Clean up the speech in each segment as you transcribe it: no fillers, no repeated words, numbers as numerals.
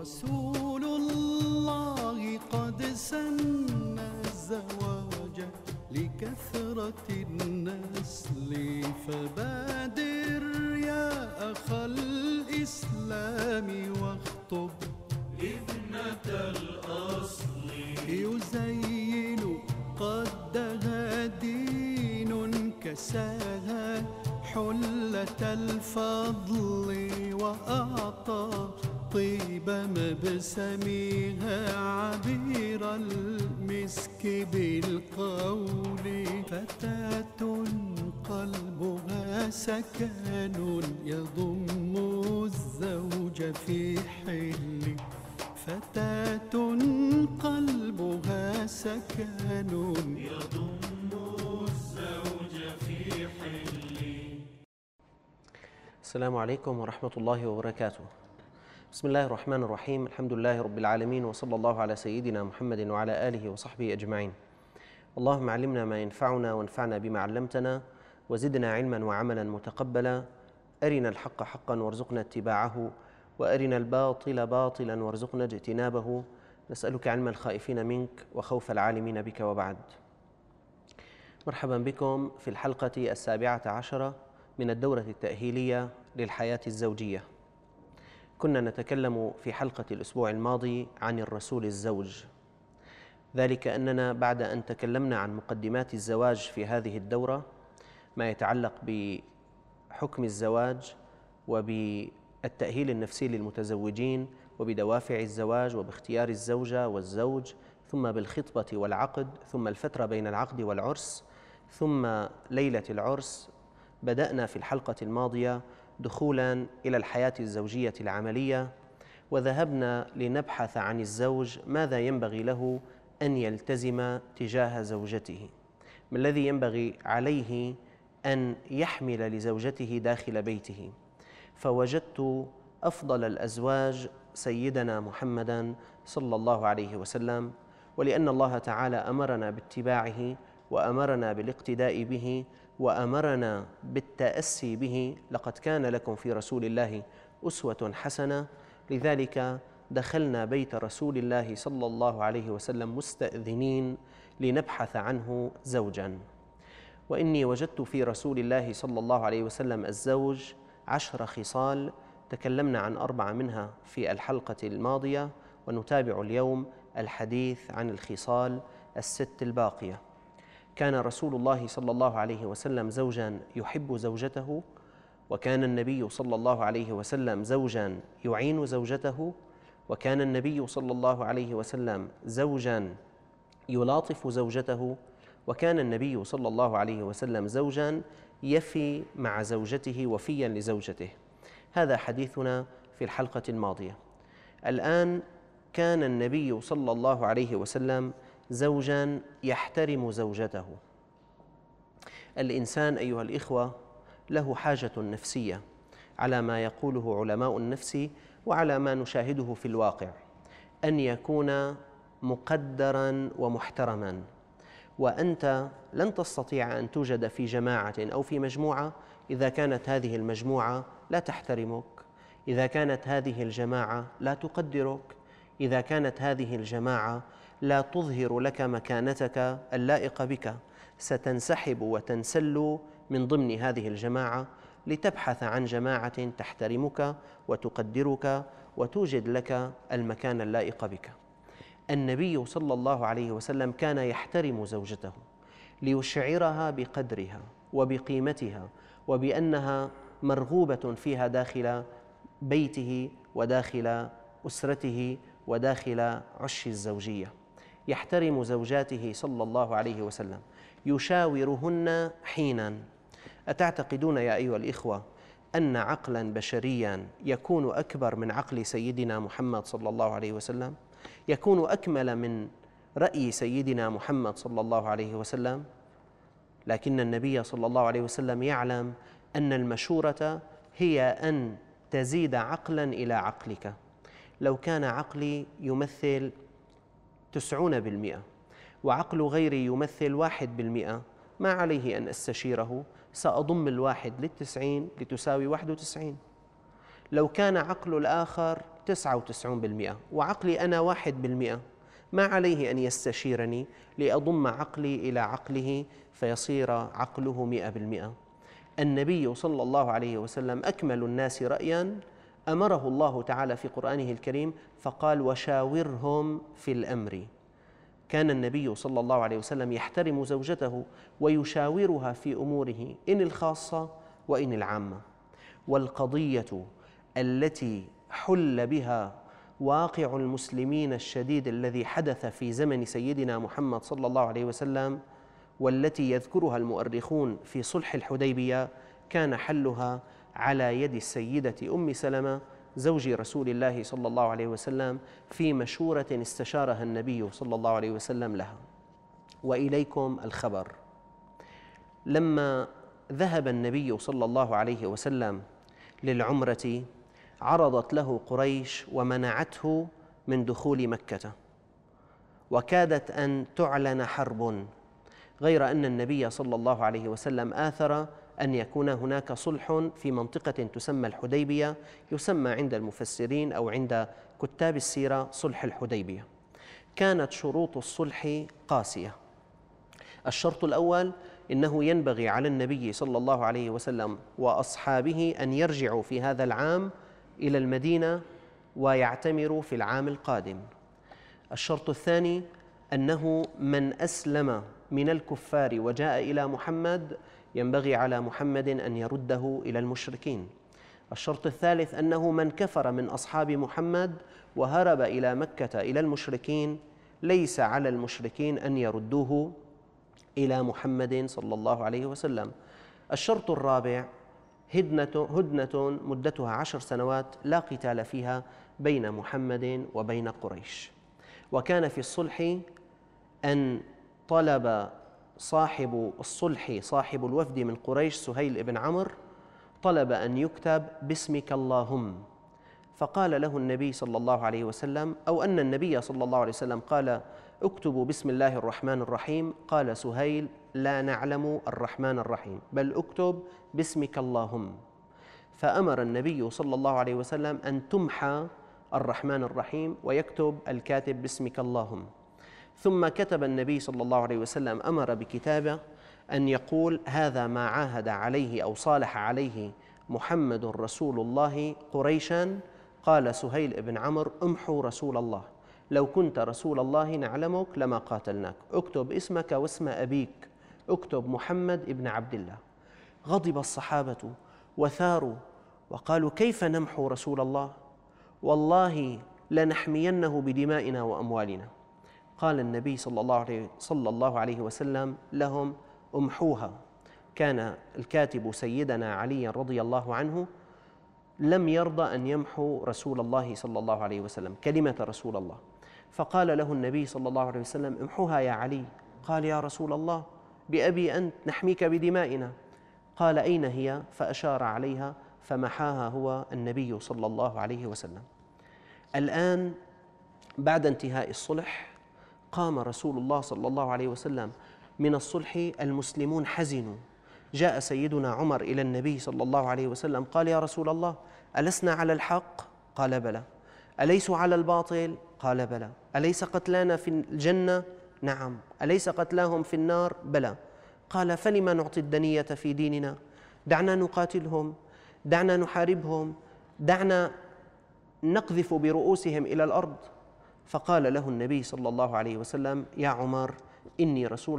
رسول الله قد سن الزواج لكثرة النسل، فبادر يا أخ الإسلام واخطب ابنة الأصل. يزين قدها دين كساها حلة الفضل، وأعطى طيب مبسمها عبير المسك بالقول. فتاة قلبها سكن يضم الزوج في حل، فتاة قلبها سكن يضم الزوج في حل. السلام عليكم ورحمة الله وبركاته. بسم الله الرحمن الرحيم، الحمد لله رب العالمين، وصلى الله على سيدنا محمد وعلى آله وصحبه أجمعين. اللهم علمنا ما ينفعنا وانفعنا بما علمتنا، وزدنا علما وعملا متقبلا. أرنا الحق حقا وارزقنا اتباعه، وأرنا الباطل باطلا وارزقنا اجتنابه. نسألك علم الخائفين منك وخوف العالمين بك، وبعد. مرحبا بكم في الحلقة 17 من الدورة التأهيلية للحياة الزوجية. كنا نتكلم في حلقة الأسبوع الماضي عن الرسول الزوج، ذلك أننا بعد أن تكلمنا عن مقدمات الزواج في هذه الدورة، ما يتعلق بحكم الزواج وبالتأهيل النفسي للمتزوجين وبدوافع الزواج وباختيار الزوجة والزوج، ثم بالخطبة والعقد، ثم الفترة بين العقد والعرس، ثم ليلة العرس. بدأنا في الحلقة الماضية دخولاً إلى الحياة الزوجية العملية، وذهبنا لنبحث عن الزوج ماذا ينبغي له أن يلتزم تجاه زوجته، ما الذي ينبغي عليه أن يحمل لزوجته داخل بيته. فوجدت أفضل الأزواج سيدنا محمداً صلى الله عليه وسلم، ولأن الله تعالى أمرنا باتباعه وأمرنا بالاقتداء به وأمرنا بالتأسي به، لقد كان لكم في رسول الله أسوة حسنة. لذلك دخلنا بيت رسول الله صلى الله عليه وسلم مستأذنين لنبحث عنه زوجا. وإني وجدت في رسول الله صلى الله عليه وسلم الزوج 10 خصال، تكلمنا عن 4 منها في الحلقة الماضية، ونتابع اليوم الحديث عن الخصال 6 الباقية. كان رسول الله صلى الله عليه وسلم زوجا يحب زوجته، وكان النبي صلى الله عليه وسلم زوجا يعين زوجته، وكان النبي صلى الله عليه وسلم زوجا يلاطف زوجته، وكان النبي صلى الله عليه وسلم زوجا يفي مع زوجته وفيا لزوجته. هذا حديثنا في الحلقة الماضية. الآن كان النبي صلى الله عليه وسلم زوجا يحترم زوجته. الإنسان أيها الإخوة له حاجة نفسية على ما يقوله علماء النفس وعلى ما نشاهده في الواقع، أن يكون مقدرا ومحترما. وأنت لن تستطيع أن توجد في جماعة أو في مجموعة إذا كانت هذه المجموعة لا تحترمك، إذا كانت هذه الجماعة لا تقدرك، إذا كانت هذه الجماعة لا تظهر لك مكانتك اللائقة بك. ستنسحب وتنسل من ضمن هذه الجماعة لتبحث عن جماعة تحترمك وتقدرك وتوجد لك المكان اللائق بك. النبي صلى الله عليه وسلم كان يحترم زوجته ليشعرها بقدرها وبقيمتها وبأنها مرغوبة فيها داخل بيته وداخل أسرته وداخل عش الزوجية. يحترم زوجاته صلى الله عليه وسلم، يشاورهن حينا. أتعتقدون يا أيها الإخوة أن عقلا بشريا يكون أكبر من عقل سيدنا محمد صلى الله عليه وسلم؟ يكون أكمل من رأي سيدنا محمد صلى الله عليه وسلم؟ لكن النبي صلى الله عليه وسلم يعلم أن المشورة هي أن تزيد عقلا إلى عقلك. لو كان عقلي يمثل 90% وعقل غيري يمثل 1%، ما عليه أن أستشيره، سأضم 1 لل90 لتساوي 91. لو كان عقل الآخر 99%، وعقلي أنا 1%، ما عليه أن يستشيرني لأضم عقلي إلى عقله فيصير عقله 100%. النبي صلى الله عليه وسلم أكمل الناس رأياً، أمره الله تعالى في قرآنه الكريم فقال: وشاورهم في الأمر. كان النبي صلى الله عليه وسلم يحترم زوجته ويشاورها في أموره، إن الخاصة وإن العامة. والقضية التي حل بها واقع المسلمين الشديد الذي حدث في زمن سيدنا محمد صلى الله عليه وسلم، والتي يذكرها المؤرخون في صلح الحديبية، كان حلها على يد السيدة أم سلمة زوج رسول الله صلى الله عليه وسلم في مشورة استشارها النبي صلى الله عليه وسلم لها. وإليكم الخبر: لما ذهب النبي صلى الله عليه وسلم للعمرة عرضت له قريش ومنعته من دخول مكة، وكادت أن تعلن حرب، غير أن النبي صلى الله عليه وسلم آثر أن يكون هناك صلح في منطقة تسمى الحديبية، يسمى عند المفسرين أو عند كتاب السيرة صلح الحديبية. كانت شروط الصلح قاسية. الشرط الأول: إنه ينبغي على النبي صلى الله عليه وسلم وأصحابه أن يرجعوا في هذا العام إلى المدينة ويعتمروا في العام القادم. الشرط الثاني: أنه من أسلم من الكفار وجاء إلى محمد ينبغي على محمد أن يرده إلى المشركين. الشرط الثالث: أنه من كفر من أصحاب محمد وهرب إلى مكة إلى المشركين ليس على المشركين أن يردوه إلى محمد صلى الله عليه وسلم. الشرط الرابع: هدنة مدتها 10 سنوات لا قتال فيها بين محمد وبين قريش. وكان في الصلح أن طلب صاحب الصلح صاحب الوفد من قريش سهيل بن عمرو، طلب أن يكتب باسمك اللهم، فقال له النبي صلى الله عليه وسلم، أو أن النبي صلى الله عليه وسلم قال: اكتبوا بسم الله الرحمن الرحيم. قال سهيل: لا نعلم الرحمن الرحيم، بل اكتب باسمك اللهم. فأمر النبي صلى الله عليه وسلم أن تمحى الرحمن الرحيم ويكتب الكاتب باسمك اللهم. ثم كتب النبي صلى الله عليه وسلم، أمر بكتابة أن يقول: هذا ما عاهد عليه أو صالح عليه محمد رسول الله قريشا. قال سهيل بن عمرو: امحوا رسول الله، لو كنت رسول الله نعلمك لما قاتلناك، اكتب اسمك واسم أبيك، اكتب محمد ابن عبد الله. غضب الصحابة وثاروا وقالوا: كيف نمحو رسول الله؟ والله لنحمينه بدمائنا وأموالنا. قال النبي صلى الله عليه وسلم لهم: امحوها. كان الكاتب سيدنا علي رضي الله عنه لم يرضى أن يمحو رسول الله صلى الله عليه وسلم كلمة رسول الله، فقال له النبي صلى الله عليه وسلم: امحوها يا علي. قال: يا رسول الله، بأبي أنت، نحميك بدمائنا. قال: أين هي؟ فأشار عليها فمحاها هو النبي صلى الله عليه وسلم. الآن بعد انتهاء الصلح قام رسول الله صلى الله عليه وسلم من الصلح، المسلمون حزنوا. جاء سيدنا عمر إلى النبي صلى الله عليه وسلم قال: يا رسول الله، ألسنا على الحق؟ قال: بلى. أليسوا على الباطل؟ قال: بلى. أليس قتلانا في الجنة؟ نعم. أليس قتلاهم في النار؟ بلى. قال: فلما نعطي الدنية في ديننا؟ دعنا نقاتلهم، دعنا نحاربهم، دعنا نقذف برؤوسهم إلى الأرض. فقال له النبي صلى الله عليه وسلم: يا عمر، إني رسول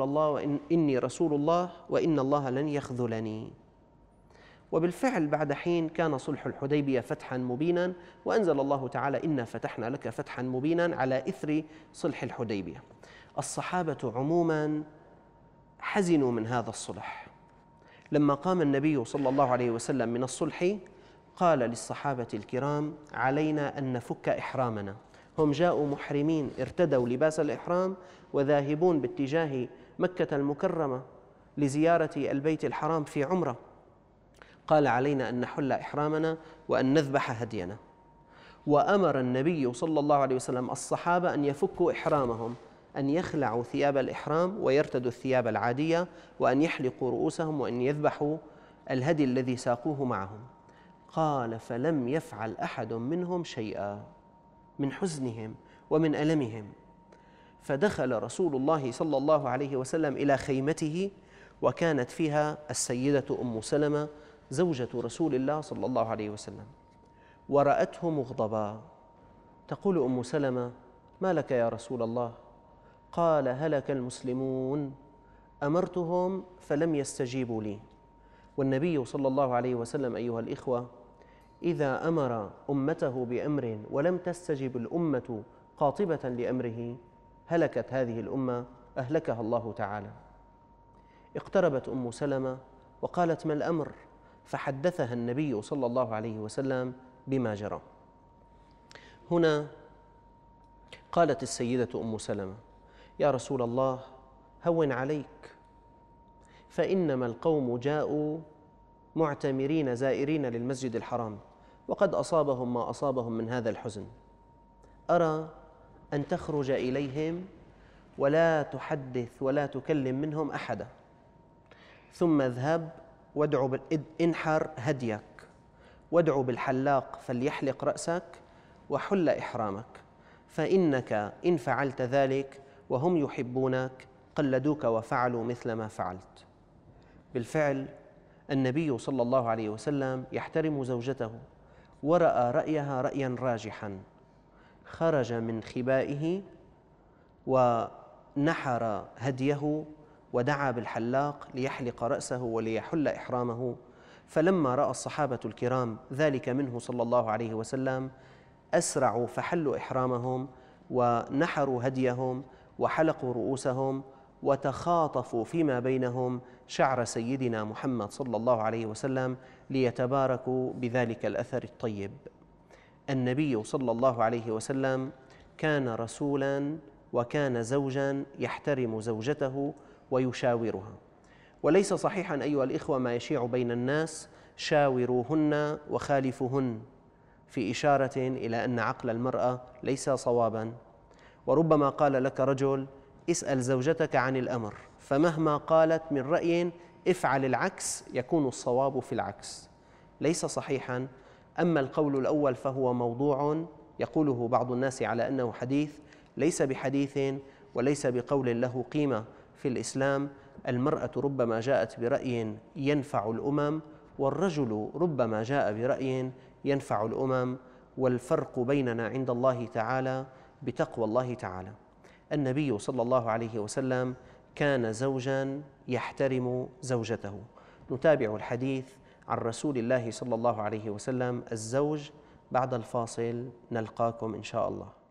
الله وإن الله لن يخذلني. وبالفعل بعد حين كان صلح الحديبية فتحا مبينا، وأنزل الله تعالى: إنا فتحنا لك فتحا مبينا على إثر صلح الحديبية. الصحابة عموما حزنوا من هذا الصلح. لما قام النبي صلى الله عليه وسلم من الصلح قال للصحابة الكرام: علينا أن نفك إحرامنا. هم جاءوا محرمين، ارتدوا لباس الإحرام وذاهبون باتجاه مكة المكرمة لزيارة البيت الحرام في عمرة. قال: علينا أن نحل إحرامنا وأن نذبح هدينا. وأمر النبي صلى الله عليه وسلم الصحابة أن يفكوا إحرامهم، أن يخلعوا ثياب الإحرام ويرتدوا الثياب العادية، وأن يحلقوا رؤوسهم، وأن يذبحوا الهدي الذي ساقوه معهم. قال: فلم يفعل أحد منهم شيئا من حزنهم ومن ألمهم. فدخل رسول الله صلى الله عليه وسلم إلى خيمته، وكانت فيها السيدة أم سلمة زوجة رسول الله صلى الله عليه وسلم، ورأته مغضبا. تقول أم سلمة: ما لك يا رسول الله؟ قال: هلك المسلمون، أمرتهم فلم يستجيبوا لي. والنبي صلى الله عليه وسلم أيها الإخوة إذا أمر أمته بأمر ولم تستجب الأمة قاطبة لأمره هلكت هذه الأمة، أهلكها الله تعالى. اقتربت أم سلمة وقالت: ما الأمر؟ فحدثها النبي صلى الله عليه وسلم بما جرى. هنا قالت السيدة أم سلمة: يا رسول الله، هون عليك، فإنما القوم جاءوا معتمرين زائرين للمسجد الحرام، وقد أصابهم ما أصابهم من هذا الحزن. أرى أن تخرج إليهم ولا تحدث ولا تكلم منهم أحدا، ثم اذهب انحر هديك، وادع بالحلاق فليحلق رأسك، وحل إحرامك، فإنك إن فعلت ذلك وهم يحبونك قلدوك وفعلوا مثل ما فعلت. بالفعل النبي صلى الله عليه وسلم يحترم زوجته، ورأى رأيها رأيا راجحا، خرج من خبائه ونحر هديه ودعا بالحلاق ليحلق رأسه وليحل إحرامه. فلما رأى الصحابة الكرام ذلك منه صلى الله عليه وسلم أسرعوا فحلوا إحرامهم ونحروا هديهم وحلقوا رؤوسهم، وتخاطفوا فيما بينهم شعر سيدنا محمد صلى الله عليه وسلم ليتباركوا بذلك الأثر الطيب. النبي صلى الله عليه وسلم كان رسولا وكان زوجا يحترم زوجته ويشاورها. وليس صحيحا أيها الإخوة ما يشيع بين الناس: شاوروهن وخالفوهن، في إشارة إلى أن عقل المرأة ليس صوابا. وربما قال لك رجل: اسأل زوجتك عن الأمر، فمهما قالت من رأي افعل العكس، يكون الصواب في العكس. ليس صحيحا. أما القول الأول فهو موضوع يقوله بعض الناس على أنه حديث، ليس بحديث وليس بقول له قيمة في الإسلام. المرأة ربما جاءت برأي ينفع الأمم، والرجل ربما جاء برأي ينفع الأمم، والفرق بيننا عند الله تعالى بتقوى الله تعالى. النبي صلى الله عليه وسلم كان زوجا يحترم زوجته. نتابع الحديث عن رسول الله صلى الله عليه وسلم الزوج بعد الفاصل، نلقاكم إن شاء الله.